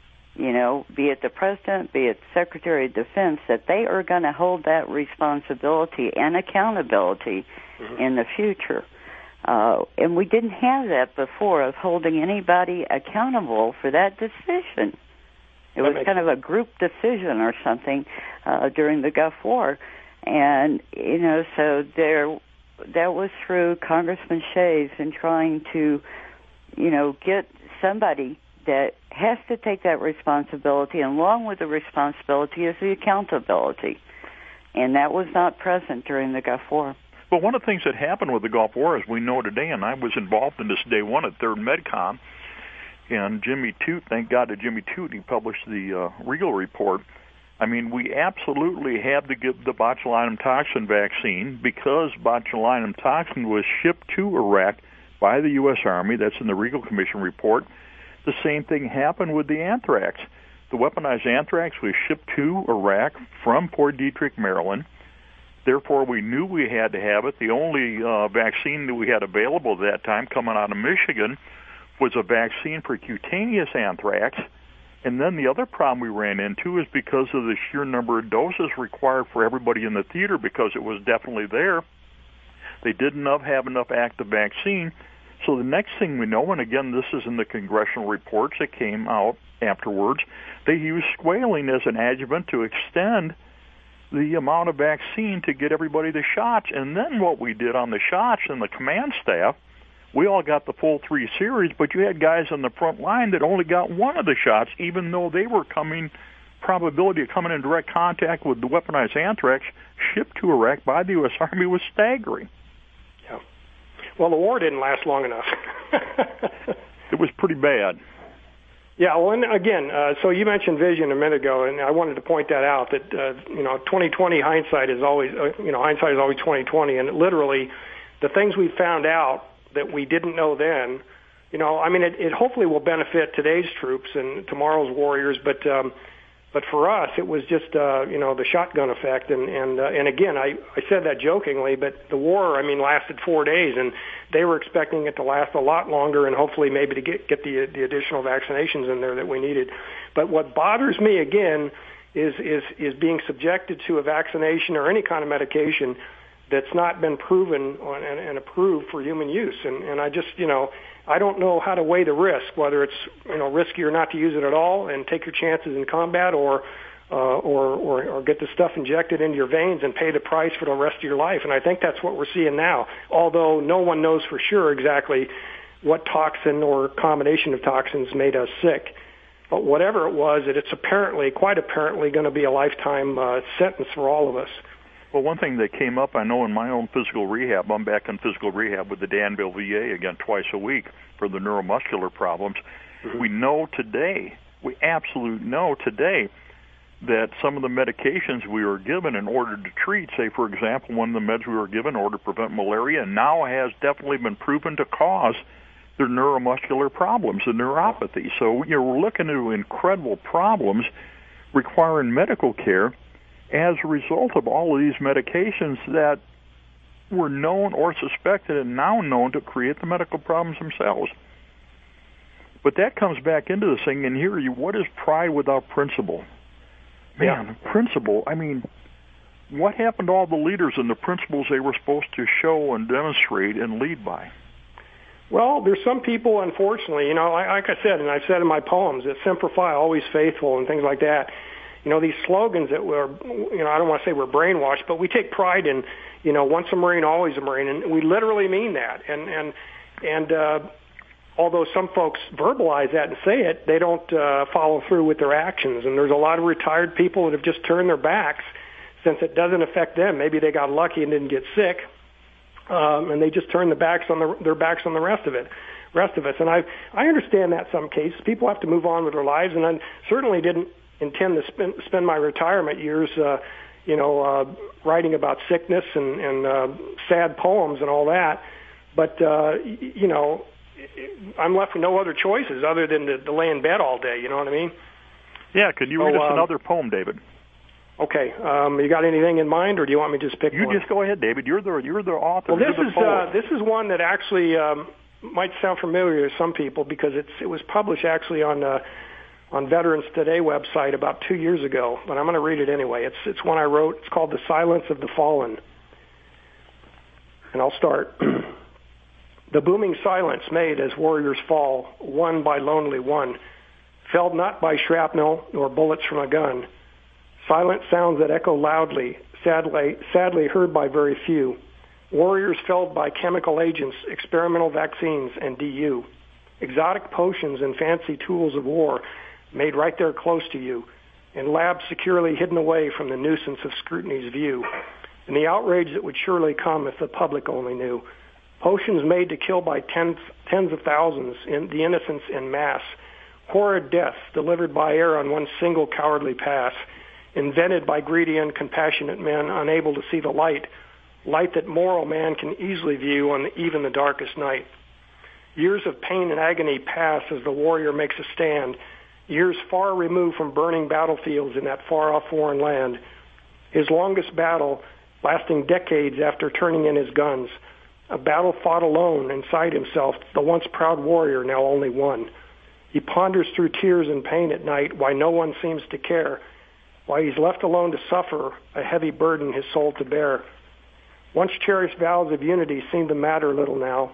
be it the President, be it Secretary of Defense, that they are going to hold that responsibility and accountability in the future. And we didn't have that before, of holding anybody accountable for that decision. It was kind of a group decision or something during the Gulf War. And, so that was through Congressman Shays in trying to, get somebody that has to take that responsibility, and along with the responsibility is the accountability. And that was not present during the Gulf War. Well, one of the things that happened with the Gulf War, as we know today, and I was involved in this day one at 3rd MedCom, and Jimmy Toot, thank God to Jimmy Toot, he published the Regal report. I mean, we absolutely had to give the botulinum toxin vaccine because botulinum toxin was shipped to Iraq by the U.S. Army. That's in the Regal Commission report. The same thing happened with the anthrax. The weaponized anthrax was shipped to Iraq from Port Detrick, Maryland. Therefore, we knew we had to have it. The only vaccine that we had available at that time coming out of Michigan was a vaccine for cutaneous anthrax. And then the other problem we ran into is because of the sheer number of doses required for everybody in the theater, because it was definitely there, they didn't have enough active vaccine. So the next thing we know, and again, this is in the congressional reports that came out afterwards, they used squalene as an adjuvant to extend the amount of vaccine to get everybody the shots. And then what we did on the shots and the command staff, we all got the full 3 series, but you had guys on the front line that only got one of the shots, even though they were probability of coming in direct contact with the weaponized anthrax shipped to Iraq by the U.S. Army was staggering. Yeah. Well, the war didn't last long enough. It was pretty bad. Yeah, well, and again, so you mentioned vision a minute ago, and I wanted to point that out, that, 2020 hindsight is always, hindsight is always 2020, and literally the things we found out that we didn't know then, it hopefully will benefit today's troops and tomorrow's warriors, but for us, it was just, the shotgun effect, and again, I said that jokingly, but the war, lasted 4 days, and they were expecting it to last a lot longer, and hopefully maybe to get the additional vaccinations in there that we needed. But what bothers me again is being subjected to a vaccination or any kind of medication that's not been proven and approved for human use. And I just, I don't know how to weigh the risk, whether it's, riskier not to use it at all and take your chances in combat, or get the stuff injected into your veins and pay the price for the rest of your life. And I think that's what we're seeing now, although no one knows for sure exactly what toxin or combination of toxins made us sick. But whatever it was, it's quite apparently going to be a lifetime sentence for all of us. Well, one thing that came up, I know in my own physical rehab, I'm back in physical rehab with the Danville VA again twice a week for the neuromuscular problems. Mm-hmm. We absolutely know today that some of the medications we were given in order to treat, say, for example, one of the meds we were given in order to prevent malaria now has definitely been proven to cause the neuromuscular problems, the neuropathy. So we're looking at incredible problems requiring medical care as a result of all of these medications that were known or suspected and now known to create the medical problems themselves. But that comes back into this thing, and here, what is pride without principle? Man, principle, I mean, what happened to all the leaders and the principles they were supposed to show and demonstrate and lead by? Well, there's some people, unfortunately, like I said, and I've said in my poems, that Semper Fi, always faithful, and things like that. These slogans that I don't want to say we're brainwashed, but we take pride in, once a Marine, always a Marine, and we literally mean that. And although some folks verbalize that and say it, they don't follow through with their actions. And there's a lot of retired people that have just turned their backs since it doesn't affect them. Maybe they got lucky and didn't get sick, and they just turned their backs on the rest of us. And I understand that in some cases. People have to move on with their lives, and I certainly didn't intend to spend my retirement years, writing about sickness and sad poems and all that. But, I'm left with no other choices other than to lay in bed all day. You know what I mean? Yeah. Could you read us another poem, David? Okay. You got anything in mind, or do you want me to just pick one? You just go ahead, David. You're the author. Well, this is one that actually might sound familiar to some people because it was published actually on Veterans Today website about 2 years ago. But I'm going to read it anyway. It's one I wrote. It's called "The Silence of the Fallen," and I'll start. The booming silence made as warriors fall, one by lonely one, felled not by shrapnel nor bullets from a gun. Silent sounds that echo loudly, sadly heard by very few. Warriors felled by chemical agents, experimental vaccines, and DU. Exotic potions and fancy tools of war made right there close to you, in labs securely hidden away from the nuisance of scrutiny's view, and the outrage that would surely come if the public only knew. Potions made to kill by tens of thousands, the innocents en masse. Horrid deaths delivered by air on one single cowardly pass. Invented by greedy and compassionate men unable to see the light that moral man can easily view on even the darkest night. Years of pain and agony pass as the warrior makes a stand, years far removed from burning battlefields in that far-off foreign land. His longest battle lasting decades after turning in his guns. A battle fought alone inside himself, the once proud warrior, now only one. He ponders through tears and pain at night why no one seems to care, why he's left alone to suffer, a heavy burden his soul to bear. Once cherished vows of unity seem to matter little now.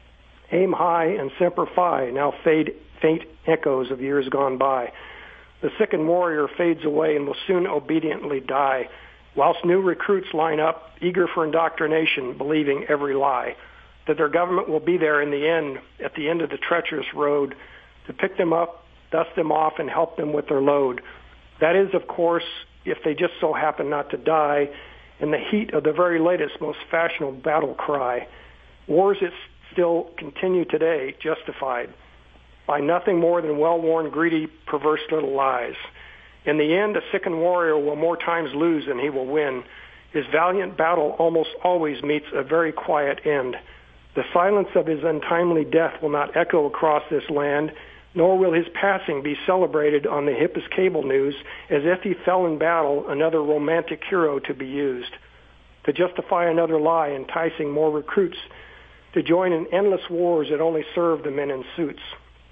Aim high and Semper Fi now fade faint echoes of years gone by. The sickened warrior fades away and will soon obediently die, whilst new recruits line up, eager for indoctrination, believing every lie, that their government will be there in the end, at the end of the treacherous road, to pick them up, dust them off, and help them with their load. That is, of course, if they just so happen not to die in the heat of the very latest, most fashionable battle cry. Wars that still continue today, justified by nothing more than well-worn, greedy, perverse little lies. In the end, a sickened warrior will more times lose than he will win. His valiant battle almost always meets a very quiet end. The silence of his untimely death will not echo across this land, nor will his passing be celebrated on the hippest cable news as if he fell in battle, another romantic hero to be used, to justify another lie, enticing more recruits to join in endless wars that only serve the men in suits.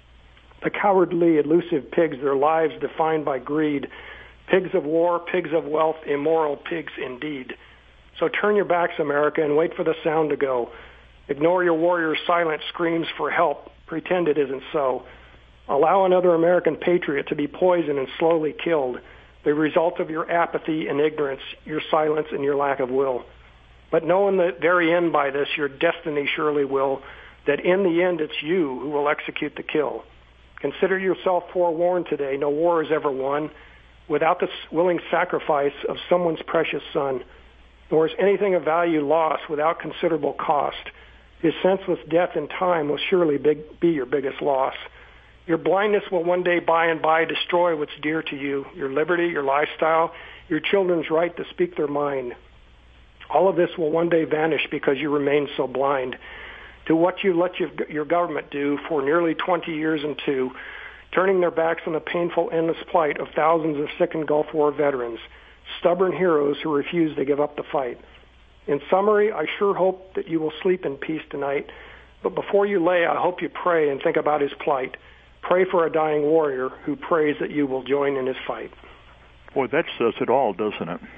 The cowardly, elusive pigs, their lives defined by greed. Pigs of war, pigs of wealth, immoral pigs indeed. So turn your backs, America, and wait for the sound to go. Ignore your warriors' silent screams for help. Pretend it isn't so. Allow another American patriot to be poisoned and slowly killed, the result of your apathy and ignorance, your silence and your lack of will. But know in the very end by this, your destiny surely will, that in the end it's you who will execute the kill. Consider yourself forewarned today. No war is ever won without the willing sacrifice of someone's precious son, nor is anything of value lost without considerable cost. His senseless death in time will surely be your biggest loss. Your blindness will one day by and by destroy what's dear to you, your liberty, your lifestyle, your children's right to speak their mind. All of this will one day vanish because you remain so blind to what you let your government do for nearly 20 years and two, turning their backs on the painful, endless plight of thousands of sickened Gulf War veterans, stubborn heroes who refuse to give up the fight. In summary, I sure hope that you will sleep in peace tonight, but before you lay, I hope you pray and think about his plight. Pray for a dying warrior who prays that you will join in his fight. Boy, that says it all, doesn't it?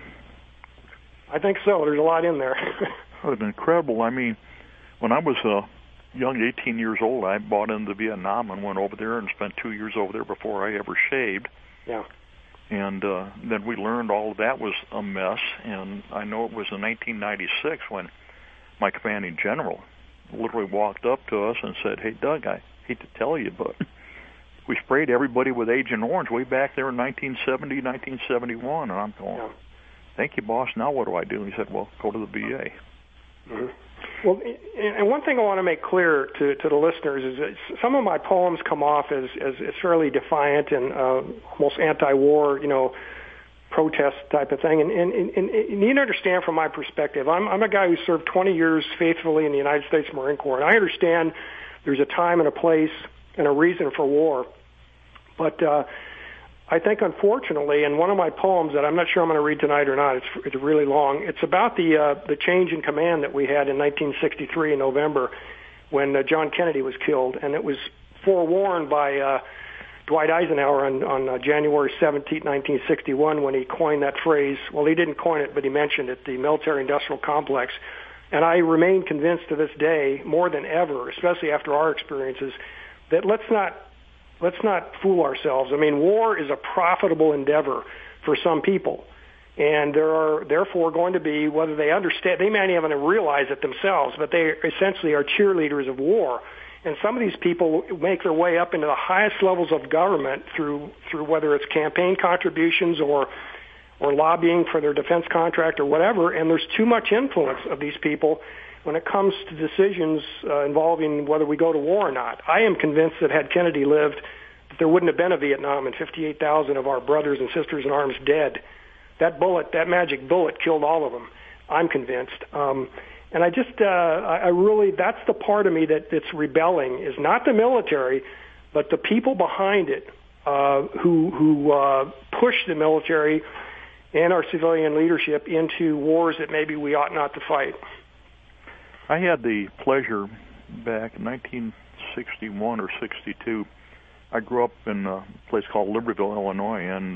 I think so. There's a lot in there. It's incredible. I mean, when I was young, 18 years old, I bought into Vietnam and went over there and spent 2 years over there before I ever shaved. Yeah. And then we learned all of that was a mess. And I know it was in 1996 when my commanding general literally walked up to us and said, "Hey, Doug, I hate to tell you, but we sprayed everybody with Agent Orange way back there in 1970, 1971. And I'm going, yeah. Thank you, boss. Now what do I do? And he said, well, go to the VA. Mm-hmm. Well, and one thing I want to make clear to the listeners is that some of my poems come off as fairly defiant and almost anti-war, protest type of thing. And you need to understand from my perspective, I'm a guy who served 20 years faithfully in the United States Marine Corps, and I understand there's a time and a place and a reason for war. But I think, unfortunately, in one of my poems that I'm not sure I'm going to read tonight or not, it's really long. It's about the change in command that we had in 1963 in November when John Kennedy was killed, and it was forewarned by Dwight Eisenhower on January 17, 1961, when he coined that phrase. Well, he didn't coin it, but he mentioned it, the military-industrial complex. And I remain convinced to this day, more than ever, especially after our experiences, that let's not fool ourselves. I mean, war is a profitable endeavor for some people. And there are therefore going to be, whether they understand, they may not even realize it themselves, but they essentially are cheerleaders of war. And some of these people make their way up into the highest levels of government through whether it's campaign contributions or lobbying for their defense contract or whatever, and there's too much influence of these people when it comes to decisions involving whether we go to war or not. I am convinced that had Kennedy lived, that there wouldn't have been a Vietnam and 58,000 of our brothers and sisters in arms dead. That magic bullet killed all of them. I'm convinced. And I really, that's the part of me that's rebelling, is not the military, but the people behind it who push the military and our civilian leadership into wars that maybe we ought not to fight. I had the pleasure back in 1961 or 62. I grew up in a place called Libertyville, Illinois, and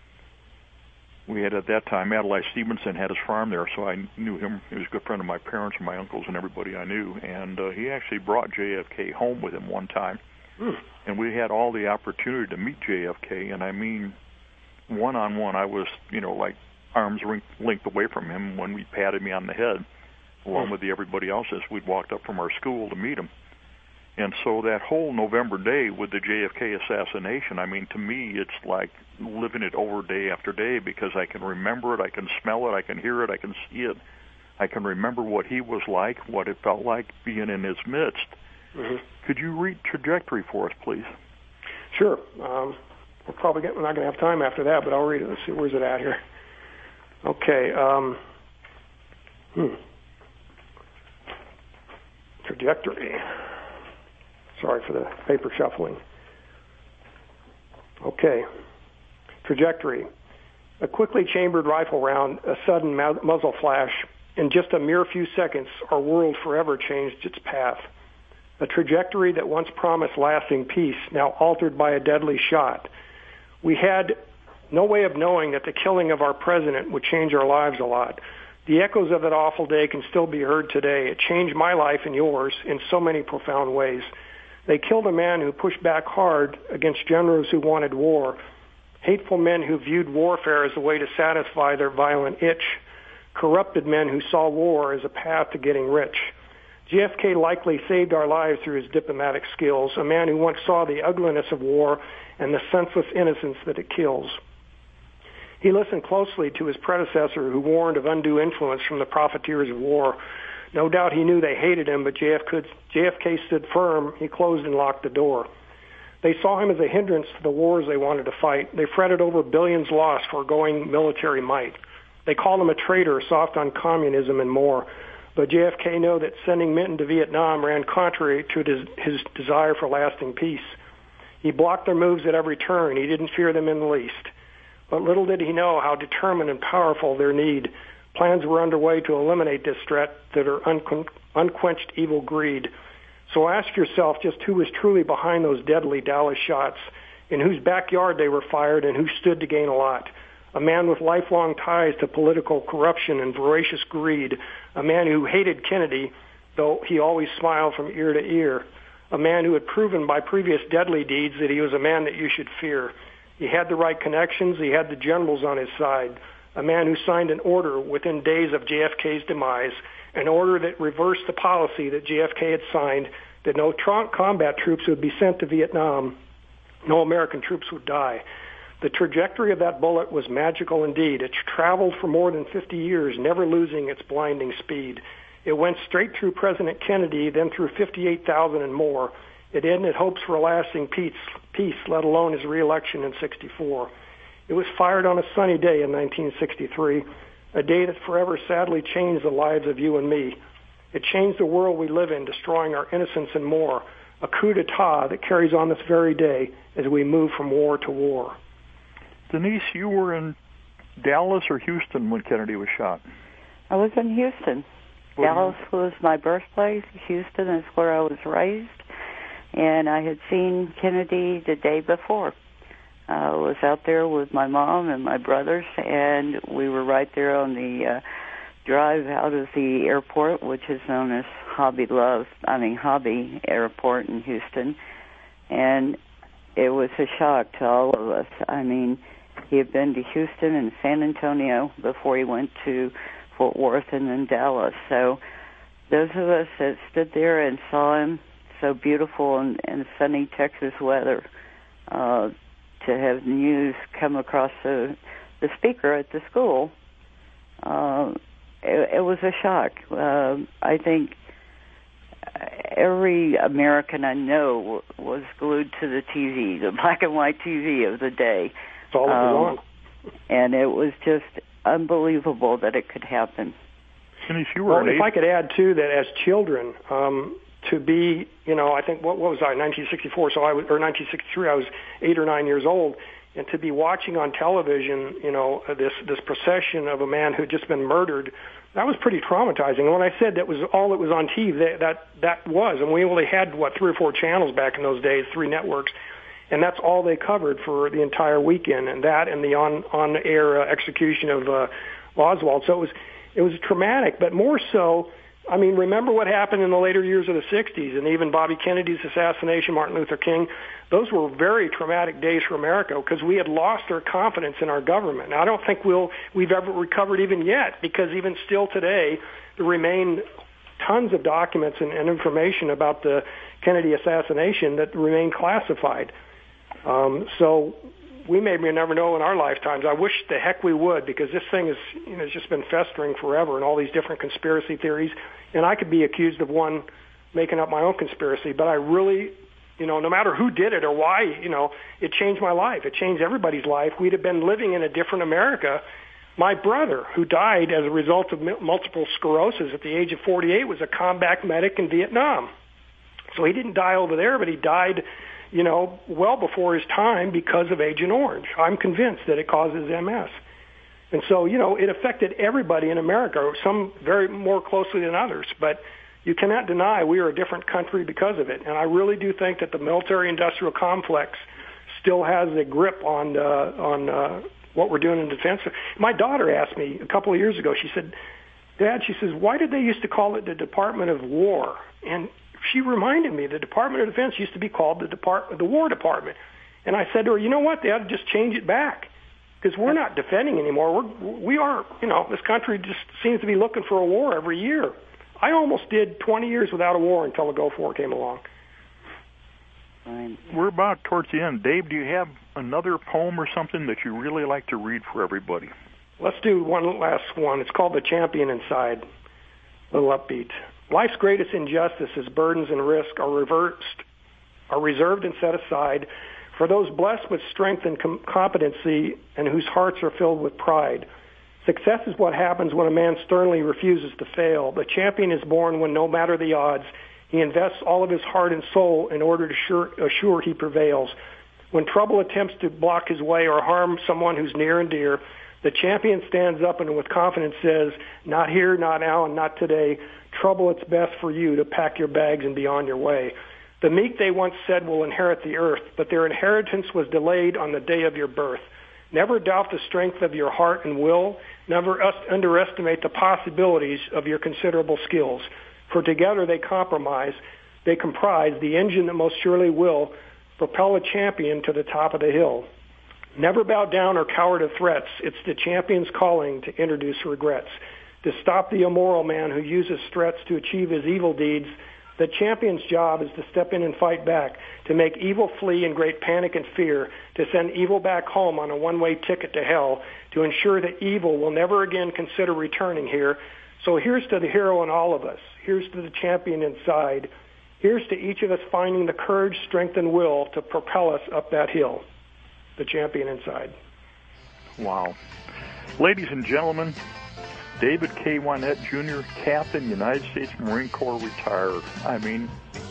we had at that time, Adlai Stevenson had his farm there, so I knew him. He was a good friend of my parents and my uncles and everybody I knew, and he actually brought JFK home with him one time. And we had all the opportunity to meet JFK, and I mean, one-on-one, I was, like arms linked away from him when he patted me on the head, along with everybody else as we'd walked up from our school to meet him. And so that whole November day with the JFK assassination, I mean, to me, it's like living it over day after day because I can remember it, I can smell it, I can hear it, I can see it. I can remember what he was like, what it felt like being in his midst. Mm-hmm. Could you read Trajectory for us, please? Sure. We're not going to have time after that, but I'll read it. Let's see, where's it at here? Okay. Trajectory. Sorry for the paper shuffling. Okay. Trajectory. A quickly chambered rifle round, a sudden muzzle flash. In just a mere few seconds, our world forever changed its path. A trajectory that once promised lasting peace, now altered by a deadly shot. We had no way of knowing that the killing of our president would change our lives a lot. The echoes of that awful day can still be heard today. It changed my life and yours in so many profound ways. They killed a man who pushed back hard against generals who wanted war, hateful men who viewed warfare as a way to satisfy their violent itch, corrupted men who saw war as a path to getting rich. JFK likely saved our lives through his diplomatic skills, a man who once saw the ugliness of war and the senseless innocence that it kills. He listened closely to his predecessor, who warned of undue influence from the profiteers of war. No doubt he knew they hated him, but JFK stood firm. He closed and locked the door. They saw him as a hindrance to the wars they wanted to fight. They fretted over billions lost, foregoing military might. They called him a traitor, soft on communism and more. But JFK knew that sending Minton to Vietnam ran contrary to his desire for lasting peace. He blocked their moves at every turn. He didn't fear them in the least. But little did he know how determined and powerful their need. Plans were underway to eliminate this threat that are unquenched evil greed. So ask yourself just who was truly behind those deadly Dallas shots, in whose backyard they were fired, and who stood to gain a lot. A man with lifelong ties to political corruption and voracious greed. A man who hated Kennedy, though he always smiled from ear to ear. A man who had proven by previous deadly deeds that he was a man that you should fear. He had the right connections. He had the generals on his side. A man who signed an order within days of JFK's demise, an order that reversed the policy that JFK had signed, that no combat troops would be sent to Vietnam. No American troops would die. The trajectory of that bullet was magical indeed. It traveled for more than 50 years, never losing its blinding speed. It went straight through President Kennedy, then through 58,000 and more. It ended hopes for a lasting peace, let alone his re-election in '64. It was fired on a sunny day in 1963, a day that forever sadly changed the lives of you and me. It changed the world we live in, destroying our innocence and more. A coup d'etat that carries on this very day as we move from war to war. Denise, you were in Dallas or Houston when Kennedy was shot? I was in Houston. Dallas was my birthplace. Houston is where I was raised. And I had seen Kennedy the day before. I was out there with my mom and my brothers, and we were right there on the drive out of the airport, which is known as Hobby Airport in Houston. And it was a shock to all of us. I mean, he had been to Houston and San Antonio before he went to Fort Worth and then Dallas. So those of us that stood there and saw him, so beautiful and sunny Texas weather, to have news come across the speaker at the school, it was a shock. I think every American I know was glued to the TV, the black and white TV of the day. It's all on. And it was just unbelievable that it could happen. Denise, if I could add, too, that as children, to be, I think, what was I, 1964, or 1963, I was 8 or 9 years old, and to be watching on television, this procession of a man who had just been murdered, that was pretty traumatizing. And when I said that was all that was on TV, that was, and we only had, 3 or 4 channels back in those days, 3 networks, and that's all they covered for the entire weekend, and that and the on-air execution of Oswald. So it was traumatic, but more so, I mean, remember what happened in the later years of the 60s, and even Bobby Kennedy's assassination, Martin Luther King. Those were very traumatic days for America because we had lost our confidence in our government. Now, I don't think we've ever recovered even yet, because even still today, there remain tons of documents and information about the Kennedy assassination that remain classified. So we may never know in our lifetimes. I wish the heck we would, because this thing is, has just been festering forever, and all these different conspiracy theories. And I could be accused of making up my own conspiracy, but I really, no matter who did it or why, it changed my life. It changed everybody's life. We'd have been living in a different America. My brother, who died as a result of multiple sclerosis at the age of 48, was a combat medic in Vietnam. So he didn't die over there, but he died well before his time because of Agent Orange. I'm convinced that it causes MS. And so, it affected everybody in America, some very more closely than others. But you cannot deny we are a different country because of it. And I really do think that the military-industrial complex still has a grip on what we're doing in defense. My daughter asked me a couple of years ago, she said, Dad, she says, why did they used to call it the Department of War? And she reminded me the Department of Defense used to be called the War Department. And I said to her, you know what? They ought to just change it back, because we're not defending anymore. We are, this country just seems to be looking for a war every year. I almost did 20 years without a war until the Gulf War came along. Fine. We're about towards the end. Dave, do you have another poem or something that you really like to read for everybody? Let's do one last one. It's called The Champion Inside. A little upbeat. Life's greatest injustices, burdens, and risk are reserved and set aside for those blessed with strength and competency and whose hearts are filled with pride. Success is what happens when a man sternly refuses to fail. The champion is born when, no matter the odds, he invests all of his heart and soul in order to assure he prevails. When trouble attempts to block his way or harm someone who's near and dear, the champion stands up and with confidence says, "Not here, not now, and not today. Trouble, it's best for you to pack your bags and be on your way." The meek, they once said, will inherit the earth, but their inheritance was delayed on the day of your birth. Never doubt the strength of your heart and will. Never underestimate the possibilities of your considerable skills. For together they comprise the engine that most surely will propel a champion to the top of the hill. Never bow down or cower to threats. It's the champion's calling to introduce regrets. To stop the immoral man who uses threats to achieve his evil deeds, the champion's job is to step in and fight back, to make evil flee in great panic and fear, to send evil back home on a one-way ticket to hell, to ensure that evil will never again consider returning here. So here's to the hero in all of us. Here's to the champion inside. Here's to each of us finding the courage, strength, and will to propel us up that hill. The champion inside. Wow. Ladies and gentlemen, David K. Wynette Jr., Captain, United States Marine Corps, retired. I mean,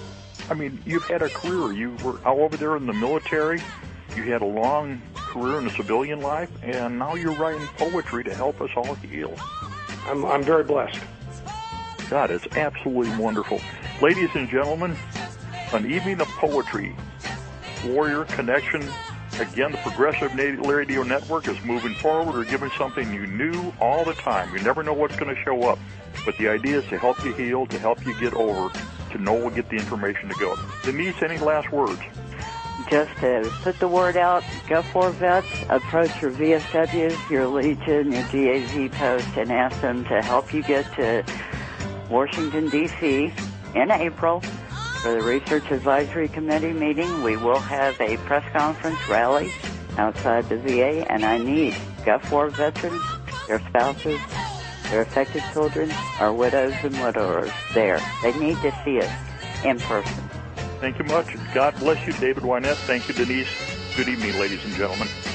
you've had a career. You were out over there in the military. You had a long career in the civilian life, and now you're writing poetry to help us all heal. I'm very blessed. God, it's absolutely wonderful. Ladies and gentlemen, an evening of poetry, Warrior Connection. Again, the Progressive Radio Network is moving forward. We're giving something you knew all the time. You never know what's going to show up. But the idea is to help you heal, to help you get over, to know and get the information to go. Denise, any last words? Just to put the word out, Gulf War vets, approach your VFWs, your Legion, your DAZ post, and ask them to help you get to Washington, D.C. in April. For the Research Advisory Committee meeting, we will have a press conference rally outside the VA, and I need Gulf War veterans, their spouses, their affected children, our widows and widowers there. They need to see us in person. Thank you much. God bless you, David Wynette. Thank you, Denise. Good evening, ladies and gentlemen.